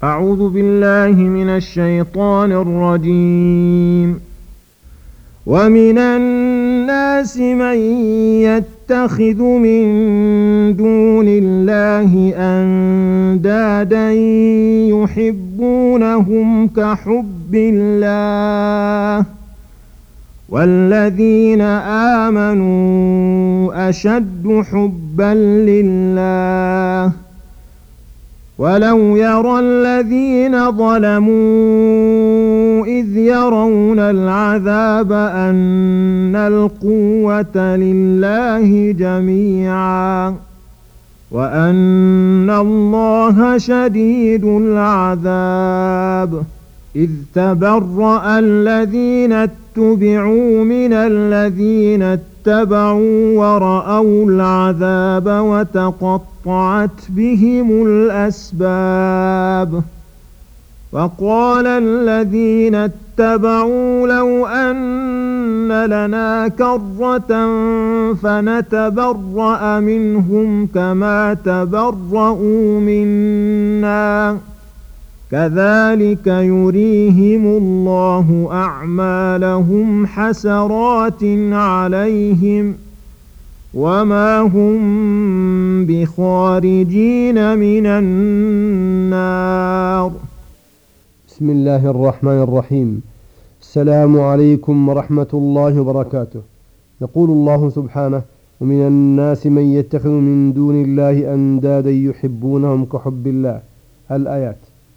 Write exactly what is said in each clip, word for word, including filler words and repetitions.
أعوذ بالله من الشيطان الرجيم. ومن الناس من يتخذ من دون الله أندادا يحبونهم كحب الله والذين آمنوا أشد حبا لله ولو يرى الذين ظلموا إذ يرون العذاب أن القوة لله جميعا وأن الله شديد العذاب. إذ تبرأ الذين اتبعوا من الذين اتبعوا ورأوا العذاب وتقطعت بهم الأسباب. وقال الذين اتبعوا لو أن لنا كرة فنتبرأ منهم كما تبرؤوا منا كذلك يريهم الله أعمالهم حسرات عليهم وما هم بخارجين من النار. بسم الله الرحمن الرحيم. السلام عليكم ورحمة الله وبركاته. يقول الله سبحانه: ومن الناس من يتخذ من دون الله أندادا يحبونهم كحب الله. الآيات.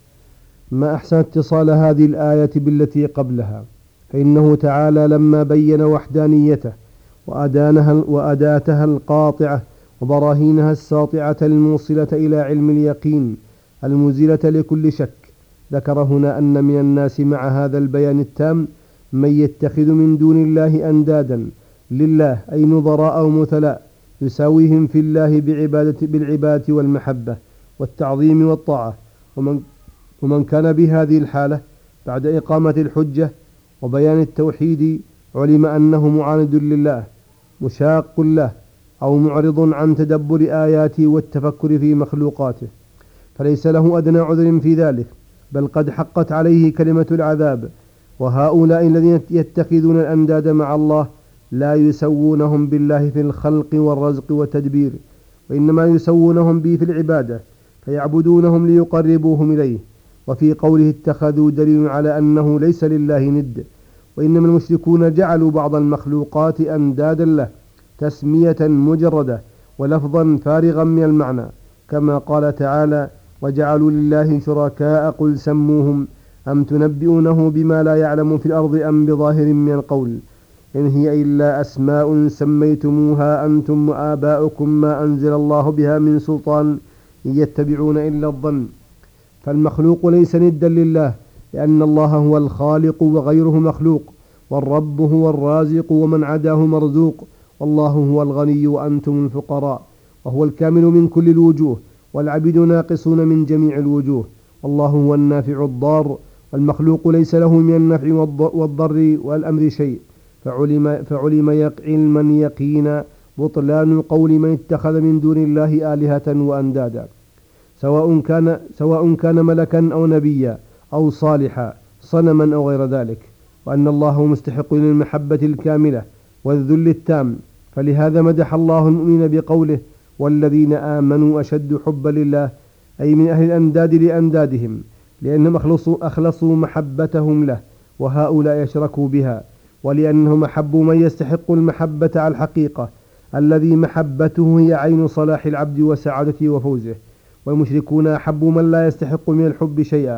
ما أحسن اتصال هذه الآية بالتي قبلها، فإنه تعالى لما بين وحدانيته وأدانها وأداتها القاطعة وبراهينها الساطعة الموصلة إلى علم اليقين المزيلة لكل شك، ذكر هنا أن من الناس مع هذا البيان التام من يتخذ من دون الله أندادا لله، أي نظراء أو مثلاء يساويهم في الله بعبادة بالعبادة والمحبة والتعظيم والطاعة. ومن ومن كان بهذه الحالة بعد إقامة الحجة وبيان التوحيد علم أنه معاند لله مشاق له أو معرض عن تدبر آياته والتفكر في مخلوقاته، فليس له أدنى عذر في ذلك، بل قد حقت عليه كلمة العذاب. وهؤلاء الذين يتخذون الأنداد مع الله لا يسوونهم بالله في الخلق والرزق والتدبير، وإنما يسوونهم به في العبادة فيعبدونهم ليقربوهم إليه. وفي قوله اتخذوا دليل على أنه ليس لله ند، وإنما المشركون جعلوا بعض المخلوقات أندادا له تسمية مجردة ولفظا فارغا من المعنى، كما قال تعالى: وجعلوا لله شركاء قل سموهم أم تنبئونه بما لا يعلم في الأرض أم بظاهر من القول إن هي إلا أسماء سميتموها أنتم وآباؤكم ما أنزل الله بها من سلطان إن يتبعون إلا الظن. فالمخلوق ليس ندا لله، لأن الله هو الخالق وغيره مخلوق، والرب هو الرازق ومن عداه مرزوق، والله هو الغني وأنتم الفقراء، وهو الكامل من كل الوجوه، والعبيد ناقصون من جميع الوجوه، والله هو النافع الضار، والمخلوق ليس له من النفع والضر والأمر شيء. فعلم, فعلم علما يقينا بطلان قول من اتخذ من دون الله آلهة وأندادا، سواء كان, سواء كان ملكا أو نبيا أو صالحا صنما أو غير ذلك، وأن الله مستحق للمحبة الكاملة والذل التام. فلهذا مدح الله المؤمن بقوله: والذين آمنوا أشد حبا لله، أي من أهل الأنداد لأندادهم، لأنهم أخلصوا, أخلصوا محبتهم له، وهؤلاء يشركوا بها، ولأنهم أحبوا من يستحق المحبة على الحقيقة، الذي محبته هي عين صلاح العبد وسعادته وفوزه. والمشركون أحبوا من لا يستحق من الحب شيئا،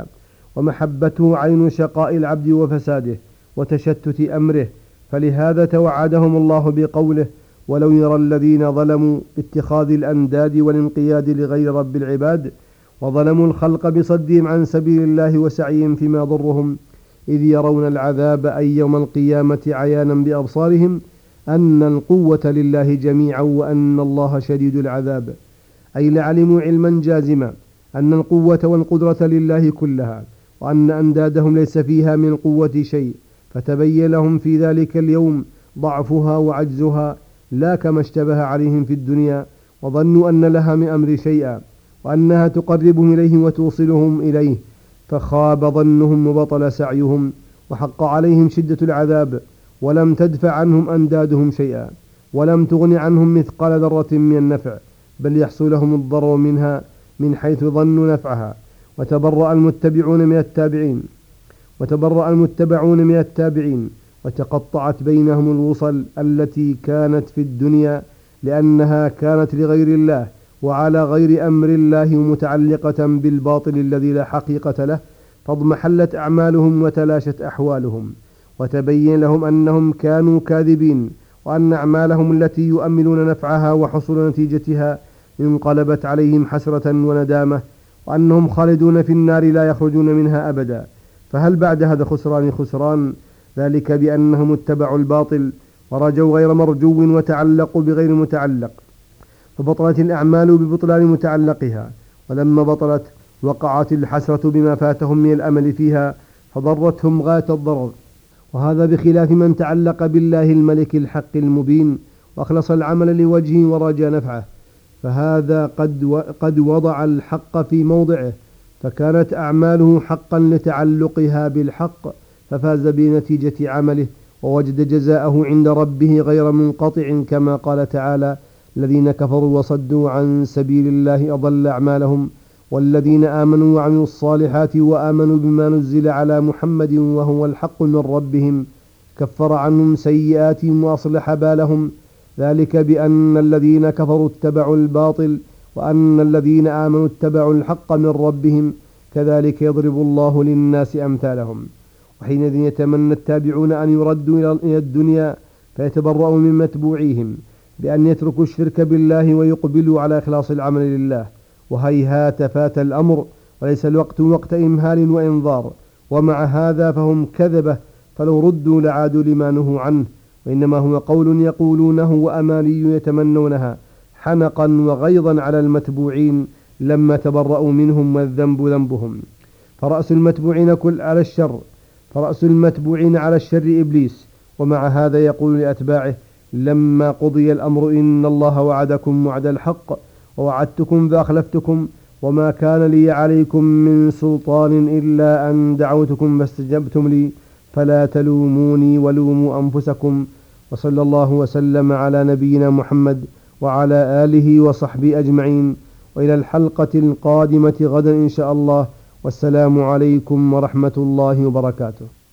ومحبته عين شقاء العبد وفساده وتشتت أمره. فلهذا توعدهم الله بقوله: ولو يرى الذين ظلموا باتخاذ الأنداد والانقياد لغير رب العباد، وظلموا الخلق بصدهم عن سبيل الله وسعيهم فيما ضرهم، إذ يرون العذاب أي يوم القيامة عيانا بأبصارهم أن القوة لله جميعا وأن الله شديد العذاب، أي لعلموا علما جازما أن القوة والقدرة لله كلها، وأن أندادهم ليس فيها من القوة شيء، فتبين لهم في ذلك اليوم ضعفها وعجزها، لا كما اشتبه عليهم في الدنيا وظنوا أن لها من أمر شيئا، وأنها تقربهم إليه وتوصلهم إليه، فخاب ظنهم وبطل سعيهم وحق عليهم شدة العذاب، ولم تدفع عنهم أندادهم شيئا، ولم تغن عنهم مثقال ذرة من النفع، بل يحصل لهم الضرر منها من حيث ظنوا نفعها. وتبرأ المتبعون من التابعين وتبرأ المتبعون من التابعين وتقطعت بينهم الوصل التي كانت في الدنيا، لأنها كانت لغير الله وعلى غير أمر الله متعلقة بالباطل الذي لا حقيقة له، فاضمحلت أعمالهم وتلاشت أحوالهم، وتبين لهم أنهم كانوا كاذبين، وأن أعمالهم التي يؤملون نفعها وحصول نتيجتها انقلبت عليهم حسرة وندامة، وأنهم خالدون في النار لا يخرجون منها أبدا. فهل بعد هذا خسران خسران؟ ذلك بأنهم اتبعوا الباطل ورجوا غير مرجو وتعلقوا بغير متعلق، فبطلت الأعمال ببطلان متعلقها، ولما بطلت وقعت الحسرة بما فاتهم من الأمل فيها فضرتهم غاية الضرر. وهذا بخلاف من تعلق بالله الملك الحق المبين وأخلص العمل لوجهه ورجى نفعه، فهذا قد قد وضع الحق في موضعه، فكانت أعماله حقا لتعلقها بالحق، ففاز بنتيجة عمله ووجد جزاءه عند ربه غير منقطع، كما قال تعالى: الذين كفروا وصدوا عن سبيل الله أضل أعمالهم، والذين آمنوا وعملوا الصالحات وآمنوا بما نزل على محمد وهو الحق من ربهم كفر عنهم سيئاتهم وأصلح بالهم، ذلك بأن الذين كفروا اتبعوا الباطل وأن الذين آمنوا اتبعوا الحق من ربهم، كذلك يضرب الله للناس أمثالهم. وحينئذ يتمنى التابعون أن يردوا إلى الدنيا فيتبرؤوا من متبوعيهم بأن يتركوا الشرك بالله ويقبلوا على إخلاص العمل لله، وهيهات فات الأمر، وليس الوقت وقت إمهال وإنظار. ومع هذا فهم كذبة، فلو ردوا لعادوا لما نهوا عنه، وإنما هو قول يقولونه وأماني يتمنونها حنقا وغيظا على المتبوعين لما تبرؤوا منهم، والذنب ذنبهم. فرأس المتبوعين كل على الشر فرأس المتبوعين على الشر إبليس، ومع هذا يقول لأتباعه لما قضي الأمر: إن الله وعدكم وعد الحق ووعدتكم فأخلفتكم وما كان لي عليكم من سلطان إلا أن دعوتكم فاستجبتم لي فلا تلوموني ولوموا أنفسكم. وصلى الله وسلم على نبينا محمد وعلى آله وصحبه أجمعين، وإلى الحلقة القادمة غدا إن شاء الله، والسلام عليكم ورحمة الله وبركاته.